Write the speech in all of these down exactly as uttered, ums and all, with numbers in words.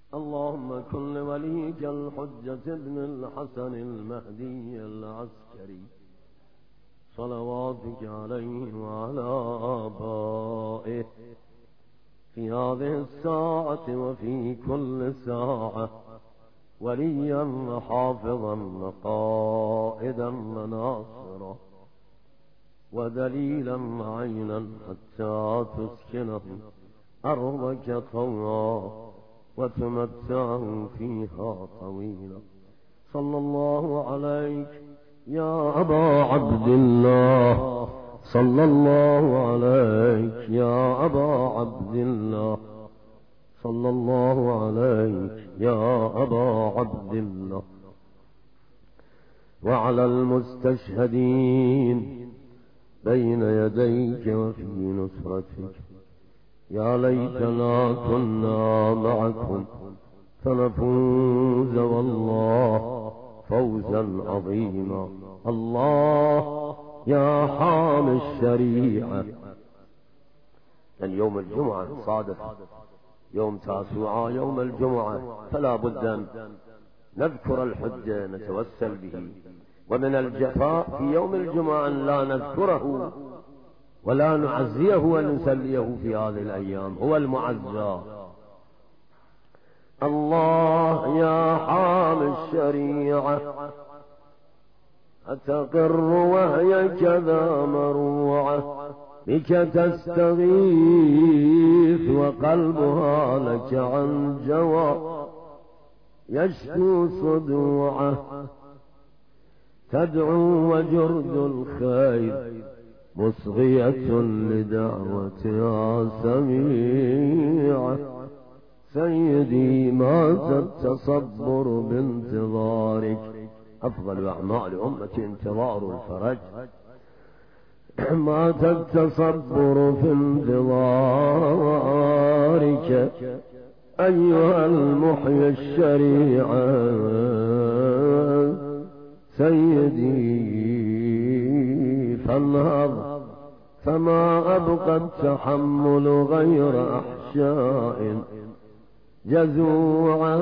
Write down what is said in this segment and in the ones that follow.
اللهم كن لوليك الحجة ابن الحسن المهدي العسكري صلواتك عليه وعلى آبائه في هذه الساعة وفي كل ساعة وليا وحافظا وقائدا وناصرا ودليلا عينا حتى تسكنه أرضك طوعا وتمتعه فيها طويلا. صلى الله عليك يا أبا عبد الله، صلى الله عليك يا أبا عبد الله، صلى الله عليك يا أبا عبد الله، وعلى المستشهدين بين يديك وفي نصرتك. يا ليتنا كنا معكم فنفوز والله فوزا عظيما. الله يا حامي الشريعة. اليوم الجمعة صادف يوم تاسوعاء يوم الجمعة، فلا بد أن نذكر الحجة نتوسل به، ومن الجفاء في يوم الجمعة أن لا نذكره ولا نعزيه ونسليه في هذه الأيام، هو المعزى. الله يا حامي الشريعة أتقر وهي كذا مروعة، بك تستغيث وقلبها لك عن جوى، يشكو صدوعه تدعو وجرد الخير مصغية لدعوتها سميعة. سيدي ما تتصبر بانتظارك، أفضل أعمال أمة انتظار الفرج، ما تتصبر في انتظارك أيها المحيي الشريعة. سيدي فانهض فما أبقى التحمل غير أحشاء جزوعا.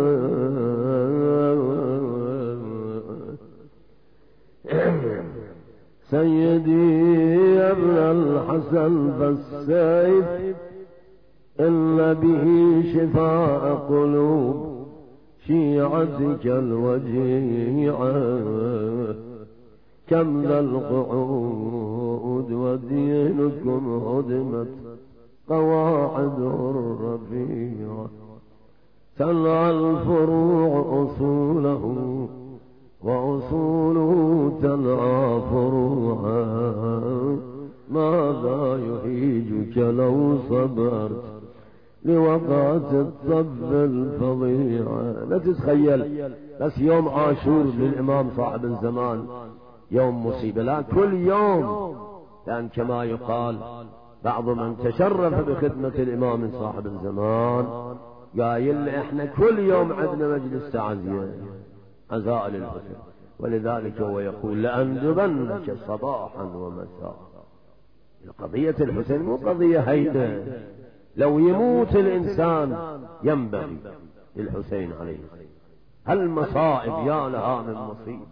سيدي يا ابن الحسن فالسيف إن به شفاء قلوب شيعتك الوجيعة. كم ذا القعود ودينكم هدمت قواعده الرفيعة. تلعى الفروع أصوله وأصوله تلعى فروعا. ماذا يحيجك لو صبرت لوقعة الطب الفظيعة؟ لا تتخيل بس يوم عاشور للإمام صاحب الزمان يوم مصيبة، لا كل يوم، لأن كما يقال بعض من تشرف بخدمة الإمام صاحب الزمان قايل احنا كل يوم عندنا مجلس تعزية عزاء للحسين، ولذلك هو يقول لأندبنك صباحا ومساء. قضية الحسين مو قضية هينة، لو يموت الإنسان ينبغي للحسين عليه السلام. المصائب يا لها من مصيبة.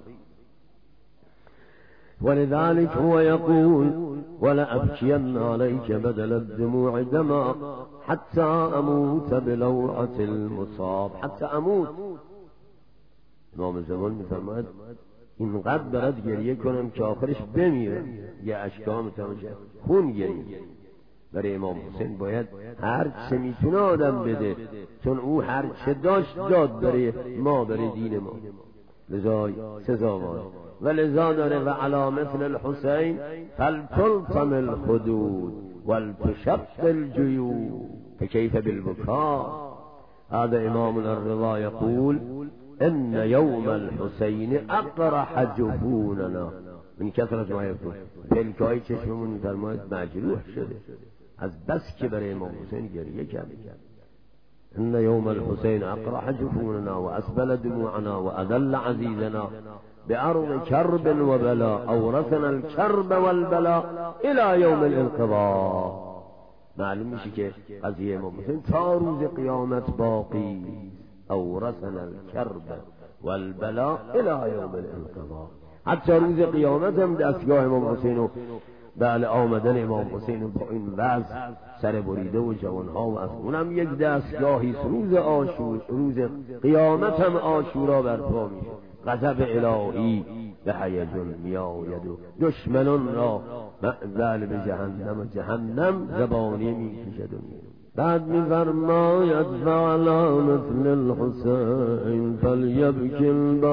ولذلك هو يقول ولأبكين عليك بدل الدموع دما حتى أموت بلوعة المصاب. حتى أموت. امام الزمان میفرماید اینقدر برات گریه کنم که آخرش بمیره، یه اشکام تماشه خون گریه. برای امام حسین باید هر چه میتونه آدم بده، چون او هر چه داشت داد برای ما، برای دین ما، لذا سزاوار. و لذا داره و علی مثل الحسین فلتلطم الخدود ولتشق الجیوب فکیف بالبکا. هذا امامنا الرضا يقول ان يوم الحسين اقرح جفوننا من كثرة ما يبكون. پلکای چشممون میفرماید مجروح شده از بس که برای امام حسین گریه کرده. ان يوم الحسين اقرح جفوننا واسبل دموعنا واذل عزيزنا بأرض كرب وبلاء أورثنا الكرب والبلاء إلى يوم الانقضاء. معلوم میشه که قضیه امام حسین تا روز قیامت باقی اورثنا الکرب والبلاء الی یوم الانقضاء. حتی روز قیامت هم دستگاه امام حسین و بله آمدن امام حسین با این وضع سر بریده و جوانها و از اونم یک دستگاهی روز آشور، روز قیامت هم آشورا برپا میشه. غضب الهی به هیجان می آید و دشمنان را بله به جهنم و جهنم زبانی می کشد. بعد می فرماید فعلا مثل الحسین فلیبکی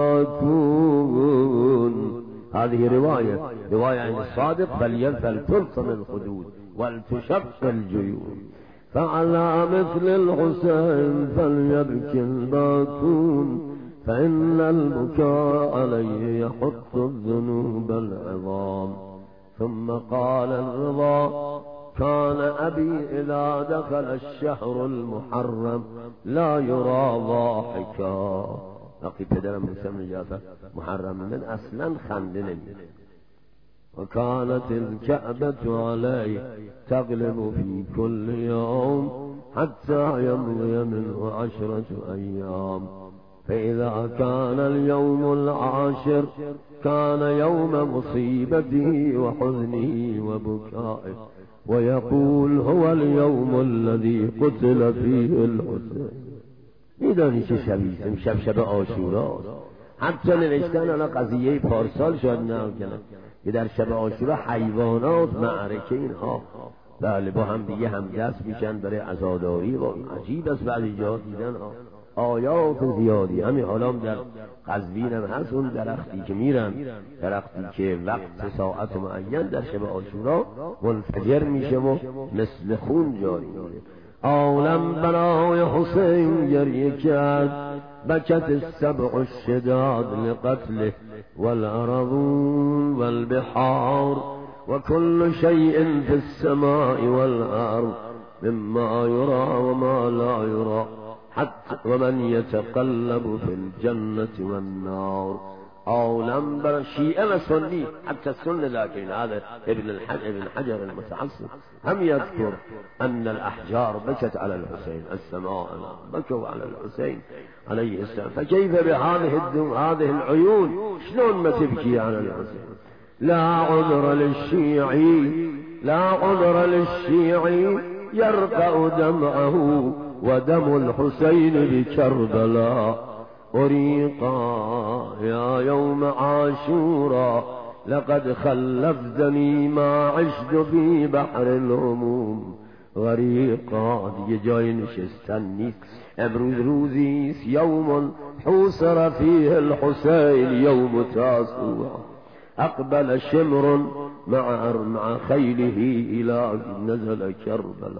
الباکون. هذه رواية رواية عن الصادق فليلفل تلطم الخدود ولتشق الجيوب فعلى مثل الحسين فليبكي الباكون فإن البكاء عليه يحط الذنوب العظام. ثم قال الرضا كان أبي إذا دخل الشهر المحرم لا يرى ضاحكا. وقتی پدرم موسی بن جعفر محرم من اصلا خنده نمی‌کنه. و كانت الكعبة عليه تغلب في كل يوم حتى يمضي منه عشرة أيام فإذا كان اليوم العاشر كان يوم مصيبته وحزنه وبكائه ويقول هو اليوم الذي قتل فيه الحسين. میدانی چه شبیه شب شب عاشورا. حتی نوشتن الان قضیه پارسال شاید نه کنن که در شب عاشورا حیوانات معرکه اینها بله با هم دیگه همدست میشن برای عزاداری. و عجیب است بعضی جا دیدن آیات زیادی. همین حالا در قزوین هم هست اون درختی که میرن، درختی که وقت ساعت معین در شب عاشورا منفجر میشه و مثل خون جاری میشه. عالم برای حسین گریه کرد بکت السبع الشداد لقتله والأرضون والبحار وكل شيء في السماء والأرض مما يرى وما لا يرى حتى ومن يتقلب في الجنة والنار. عالم بر شیعه و سنی حتى السنة لكن هذا ابن الحجر ابن حجر المتعصب هم يذكر أن الأحجار بكت على الحسين السماء بكوا على الحسين عليه السلام. فكيف بهذه الدم هذه العيون شلون ما تبكي على الحسين؟ لا عذر للشيعي لا عذر للشيعي يرقع دمعه ودم الحسين بكربلاء أريقا يا يوم عاشورا لقد خلفتني ما عشت في بحر الهموم غریقا. دیگه جای نشستن نیست. امروز روزی است یوم حوصر فیه الحسین یوم تاسوع اقبل شمر مع مع خیله الى نزل کربلا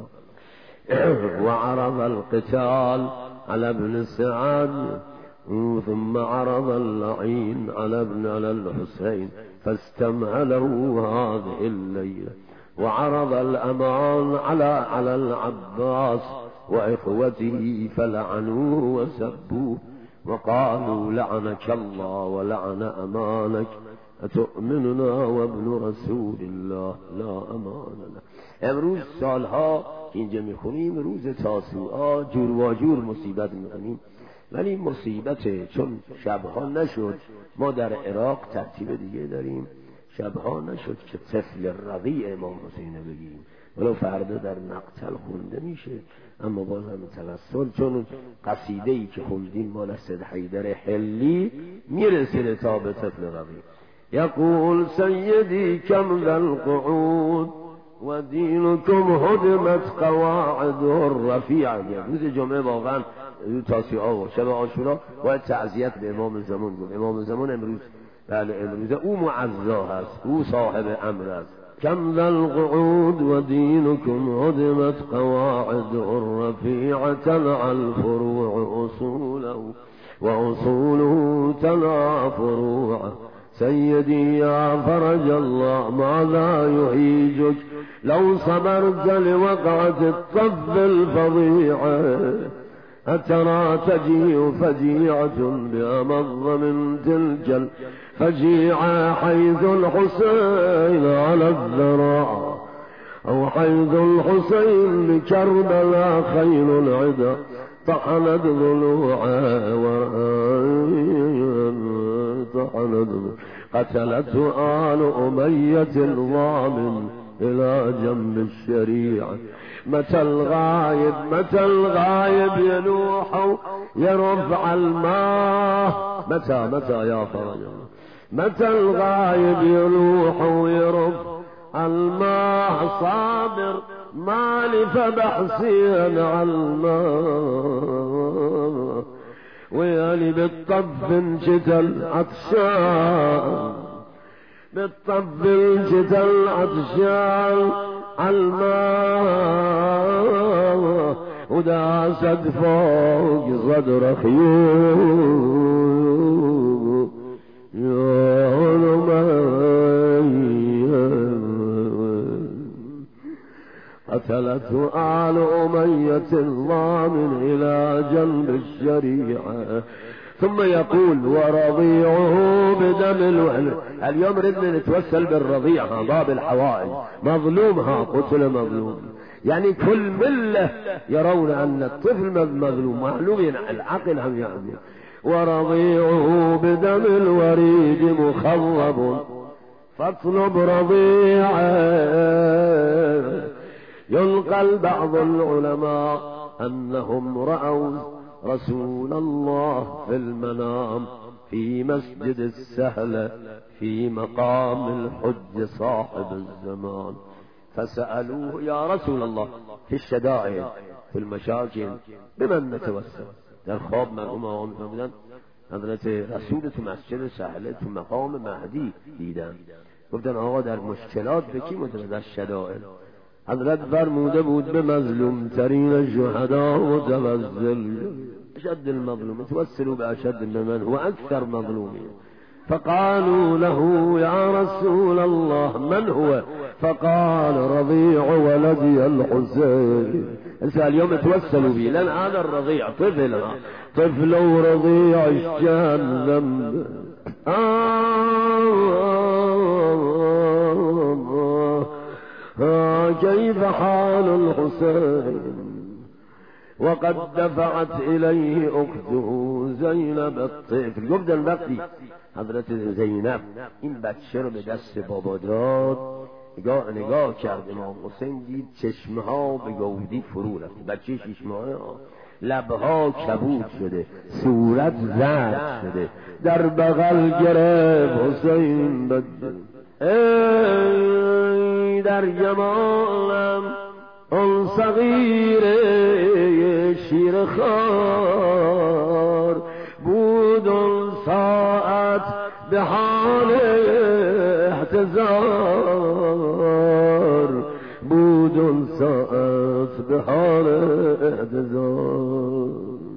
وعرض القتال على ابن سعد ثم عرض اللعين على ابن على الحسين فاستمهله هذه الليلة وعرض الأمان على على العباس وإخوته فلعنوه وسبوه وقالوا لعنك الله ولعن أمانك أتؤمننا وابن رسول الله لا أمان له. امروز سالها که اینجا میخونیم روز تاسوعا جور و جور مصیبت میخونیم، ولی مصیبت چون شبها نشد. ما در عراق ترتیب دیگه داریم، شبها نشد که طفل رضیع امام حسین بگیم ولو فردا در مقتل خونده میشه، اما باز هم توسل چون قصیده‌ای که خوندیم مال سید حیدر حلی میرسه تا به طفل رضیع. یقول سیدی کم ذا القعود و دینکم هدمت قواعد الرفیع. روز جمعه واقعا تاسوعا و شب عاشورا باید تعزیت به امام زمان گفت. امام زمان امروز بله امروز او معزا هست، او صاحب امر است. کم ذا القعود و دینکم هدمت قواعد الرفیع تنع الفروع اصوله و اصوله تنع فروعه. سيدي يا فرج الله ماذا يهيجك لو صبرت لوقعة الطف الفظيعة أترى تجيء فجيعة بأمض من تلك الفجيعة حيث الحسين على الذراع أو حيث الحسين بكربلاء خيل العدا طحنت ضلوعه طحنت قتلته آل أمية الضامن إلى جنب الشريعة. متى الغايب متى الغايب ينوح يرفع الماء متى متى يا فرج متى الغايب ينوح ويرفع الماء صابر مالي فبحثي عن الماء ويالي بالطف انشتى العطشان بالطف انشتى العطشان عالماء وداست فوق صدر خيوب يا قتلته آل أمية الضامن إلى جنب الشريعة. ثم يقول ورضيعه بدم الوهن. اليوم ردنا نتوسل بالرضيع باب الحوائج مظلومها قتل مظلوم، يعني كل ملة يرون أن الطفل مظلوم معلوم العقل هم يعني. ورضيعه بدم الوريد مخضب فاطلب رضيعه. ينقل بعض العلماء أنهم رأوا رسول الله في المنام في مسجد السهلة في مقام الحج صاحب الزمان، فسألوه يا رسول الله في الشدائد في المشاكل بمن نتوسل؟ در خواب مرحوم فرمودن حضرت رسول تو مسجد السهلة تو مقام مهدی دیدن. گفتن آقا در مشکلات به کی متوسل؟ در شدائد. حضرت فرموده بود به مظلوم ترین شهدا متوسل. اشد المظلوم توسلوا باشد من هو اكثر مظلومين. فقالوا له يا رسول الله من هو؟ فقال رضيع ولدي الحسين. انسى اليوم توسلوا به لان هذا الرضيع طفل طفل ورضيع الشان ذنب. آه كيف حال الحسين وقد دفعت إليه أخته زينب الطفل. قبل الوقتی حضرت زینب این بچه رو به دست بابا داد، نگاه نگاه کرد امام حسین دید چشمه ها به گودی فرو رفت. بچه شش ماهه لبها کبود شده، صورت زرد شده، در بغل گرفت حسین بده ای در جمالم آن صغیر شیر خار بود آن ساعت به حال احتضار بود آن ساعت به حال احتضار.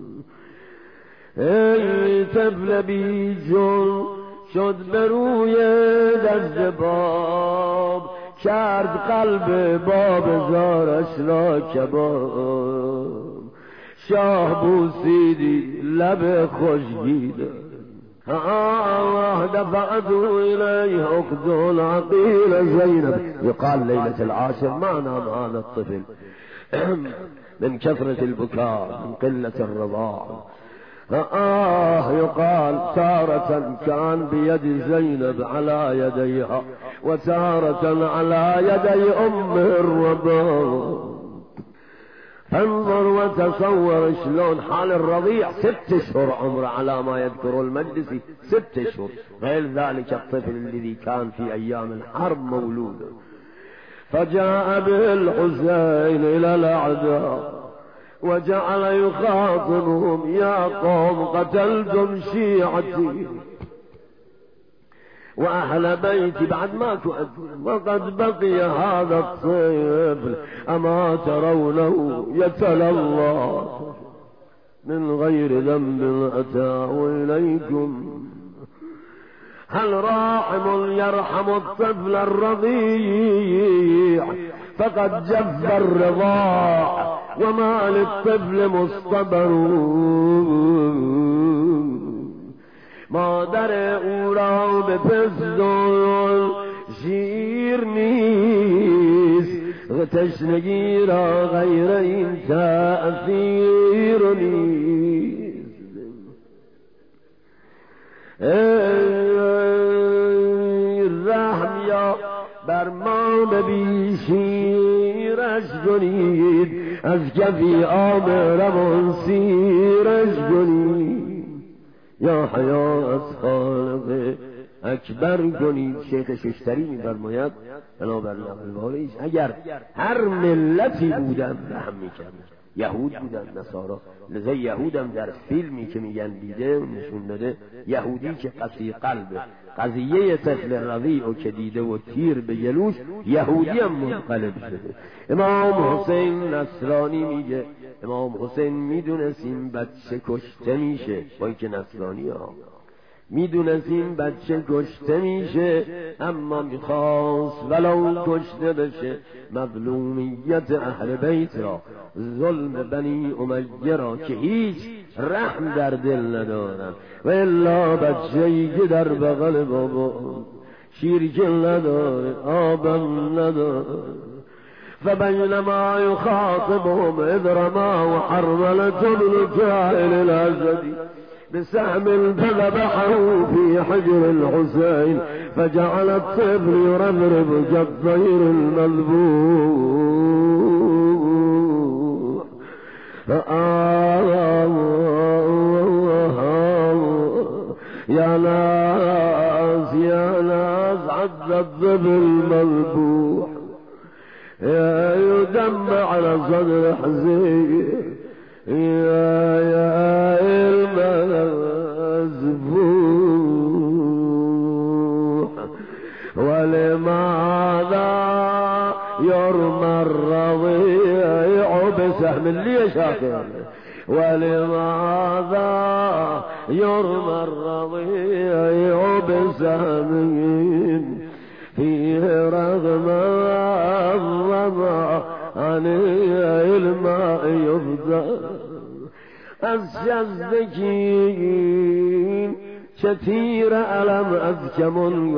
ای طفل بی جون شد به روی دست باب کرد قلب باب زارش را کباب. شاه بوسیدی لب خوشگیده آه دفعت إليه أخت العقيل زينب. يقال ليلة العاشر ما نام هذا الطفل من كثرة البكاء من قلة الرضاع. آه يقال تارة كان بيد زينب على يديها وتارة على يدي أم الرضاع. انظر وتصور شلون حال الرضيع ست اشهر عمره على ما يذكر المجلسي ست اشهر، غير ذلك الطفل الذي كان في ايام الحرب مولودا. فجاء به الحسين الى الاعداء وجعل يخاطبهم يا قوم قتلتم شيعتي وأهل بيتي بعد ما تؤذن وقد بقي هذا الطفل أما ترونه يتلى الله من غير ذنب أتاه إليكم. هل راحم يرحم الطفل الرضيع فقد جف الرضاع وما للطفل مصطبر. مادر او را به پستان شیر نیست تشنگی را غیر این تأثیر نیست. رحم یا بر ما نبی شیرش کنید، از کفی آب روان سیرش کنید، یا حیا از خالق اکبر کنید. شیخ ششتری می‌فرماید بنابر نقل واریش اگر هر ملتی بودن رحم می‌کرد، یهود بودن، نصارا. لذا یهودم در فیلمی که میگن دیده نشون داده یهودی که قسی قلبه، قضیه طفل رضیع که دیده و تیر به گلوش، یهودی هم منقلب شده. امام حسین نصرانی میگه امام حسین میدونست این بچه کشته میشه، با اینکه نصرانی ها میدونست این بچه کشته میشه، اما میخواست ولو کشته بشه مظلومیت اهل بیت را، ظلم بنی امیه را که هیچ رحم در دل ندارن، و الا بچه‌ای که در بغل بابا شیرکل نداره، آبم نداره. فبینما یخاطبهم اذ رما وحرملة ابن كائل الاسدی بسهم فذبحه في حجر الحسين، فجعل الطفل يربرب كالطير المذبوح. يا ناس يا ناس عد الطفل المذبوح يدمع على صدر حزين، يا يا المذبوح. ولماذا يرمى الرضيع بسهم اللي شاكر، ولماذا يرمى الرضيع بسهم فيه رغم الرضا عن الماء يفضل. از شزدکین چه تیر علم از کمان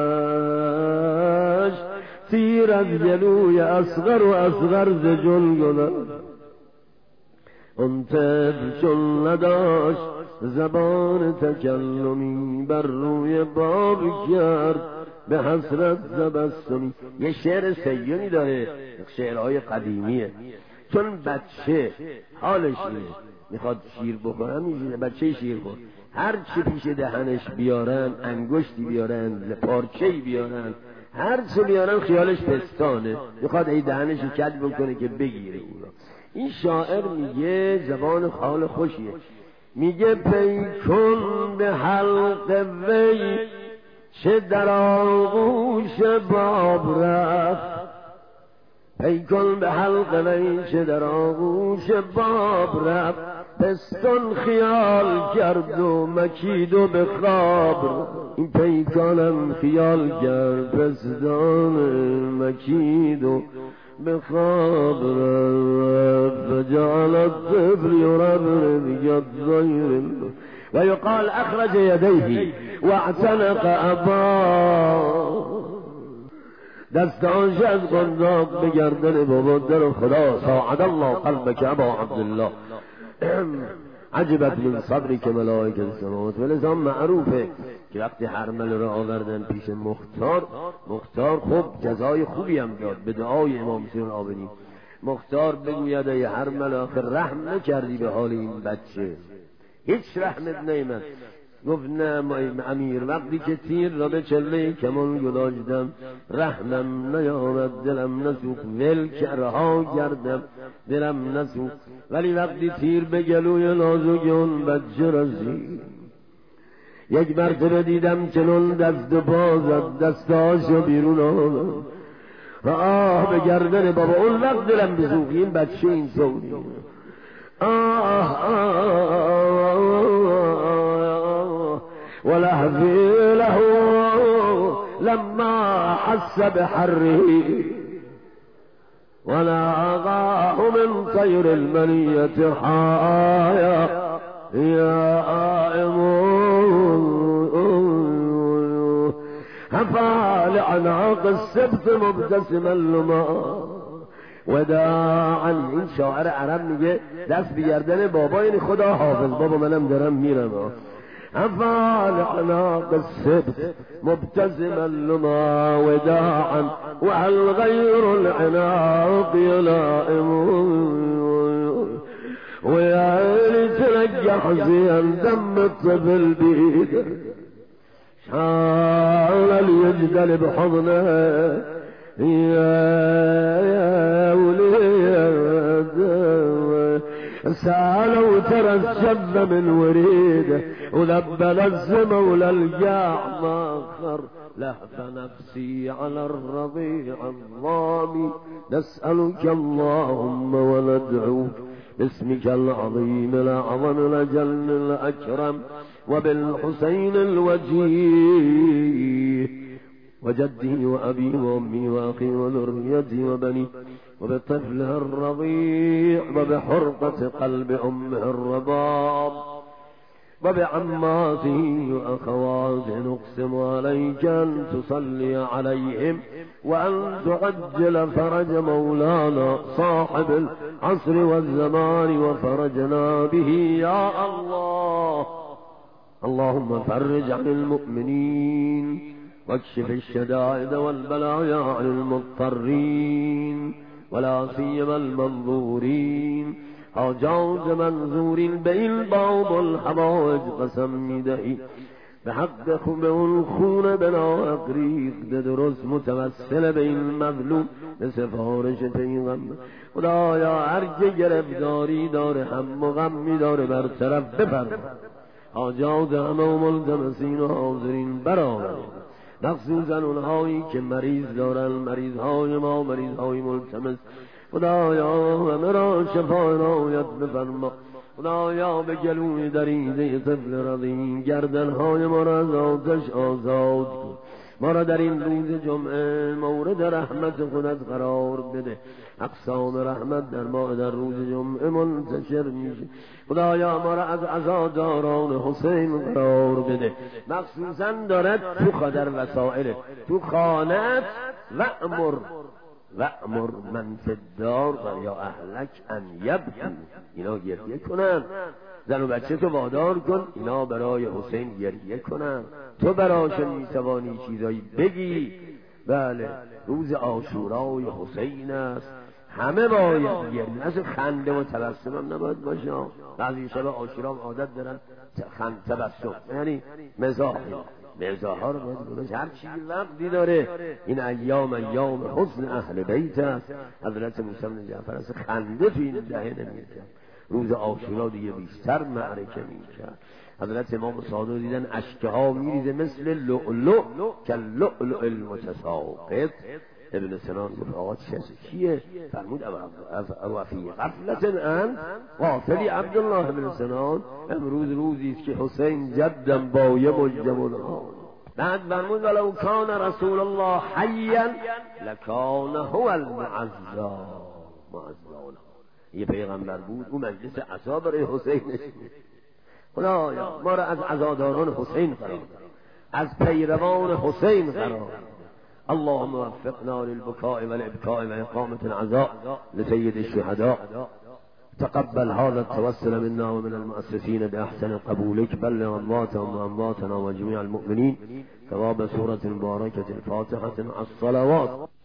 گذشت، تیر از جلوی اصغر و اصغر ز جل گذشت. اون طفل چون نداشت زبان تکلمی، بر روی باب کرد به حسرت تبسمی. یه شعر سیونی داره، شعرهای قدیمیه. چون بچه حالش نیست میخواد شیر بخوره، میشه بچه شیر خور، هر چی پیش دهنش بیارن، انگشتی بیارن، پارچه‌ای بیارن، هر چی بیارن خیالش پستانه، میخواد ای دهنش کج بکنه که بگیره اونا. این شاعر میگه زبان خال خوشیه، میگه پی کن به حلق وی چه در آغوش باب رفت، پی کن به حلق وی چه در آغوش باب رفت، پستان خیال کرد و مکید و به خواب. این پیکانم خیال کرد پستان مکید و به خواب رفت. فجعل الطفل يربرب كالطير ويقال اخرج يديه واعتنق اباه. دستانش از قنداق به گردن بابا در خدا. ساعد الله قلبك ابا عبدالله، عجبت من صبری که ملائکه السماوات. ولذا معروفه که وقتی حرمل را آوردن پیش مختار، مختار خب جزای خوبی هم داد به دعای امام حسین العابدین. مختار بگوید ای حرمل آخر رحم نکردی به حال این بچه، هیچ رحمت نیامد. گفت نه امیر، وقتی که تیر را به چله کمان گذاشتم رحمم نیامد، دلم نسوخت، ول که رها کردم دلم نسوخت. ولی وقتی تیر به گلوی نازک اون بچه رسید، یک مرتبه دیدم چنون دست و پا زد، دستاشو بیرون آورد و آه به گردن بابا. اون وقت دلم بسوخت، این بچه این طوری آه آه ولهفي له لما حس بحره وناغاه من طير المنية حايا يا هفى لعناق السبت مبتسما لما وداعا. این شاعر عرب میگه دست به گردن بابا، یعنی خدا حافظ بابا منم دارم میرم. افعال عناق السبت مبتسما لما وداعا وهل غير العناق يلائم ويا ترجح زين دم الطفل بيده شال اليجدل بحضنه يا وليد سالوا ترى الشب من وريده ولبل الزمولى الجاع ما خر لهف نفسي على الرضيع الضامي نسألك اللهم وندعوك باسمك العظيم الأعظم الأجل الأكرم وبالحسين الوجيه وجدي وأبي وأمي وأخي وذريتي وبني وبطفلها الرضيع وبحرقة قلب أمه الرباب وبعماته وأخواته نقسم عليك أن تصلي عليهم وأن تعجل فرج مولانا صاحب العصر والزمان وفرجنا به يا الله. اللهم فرج عن المؤمنين واكشف الشدائد والبلايا عن المضطرين ولا سيما المنظورين حاجات منظور بين بعض الحوائج قسم میدهی به حق خوب اون خون بنا اقریق ده درست متوسل به این مظلوم به سفارش پیغمبر. خدایا هر که گرفتاری داره هم و غمی داره برطرف بفرما، حاجات همه و ملتمسین و حاضرین برآور، مخصوصا اونهایی که مریض دارن، مریضهای ما مریضهای ملتمس. خدایا همه را شفا عنایت بفرما. خدایا به گلوی دریده طفل رضی گردنهای ما را از آتش آزاد کن. ما را در این روز جمعه مورد رحمت خودت قرار بده. اقسام رحمت در ما در روز جمعه منتشر میشه. خدایا ما را از عزاداران حسین قرار بده، مخصوصا دارد تو خدر وسائل تو خانت و امر و امر من فی الدار و یا اهلک ان یبکو، اینا گریه کنن. زن و بچه تو وادار کن اینا برای حسین گریه کنن. تو براشون میتوانی چیزایی بگی. بله روز عاشورای حسین است، همه باید گریه، از خنده و تبسم هم نباید باشه. بعضی شب عاشورا عادت دارن خنده تبسم، یعنی مزاح مزاح ها رو باید هر چیزی وقتی داره. این ایام ایام حسن اهل بیت است. حضرت موسی بن جعفر از خنده تو این دهه نمی‌کرد. روز عاشورا دیگه بیشتر معرکه می‌کرد. حضرت امام صادق دیدن اشکه ها میریزه مثل لؤلؤ که لؤلؤ المتساقط. ابن سنان گفت آقا چیه؟ فرمود او فی غفلت انت غافلی عبدالله ابن سنان، امروز روزی است که حسین جدم بایه مجدم ها. بعد فرمود ولو کان رسول الله حیا لکان هو المعزا معزا. یه پیغمبر بود او مجلس عزا برای حسین نشید. خدایا ما را از عزاداران حسین قرار، از پیروان حسین قرار. اللهم وفقنا للبكاء والابكاء واقامه العزاء لسيد الشهداء. تقبل هذا التوسل منا ومن المؤسسين باحسن قبولك. بلغ امواتهم وامواتنا وجميع المؤمنين ثواب سوره مباركه الفاتحه الصلوات.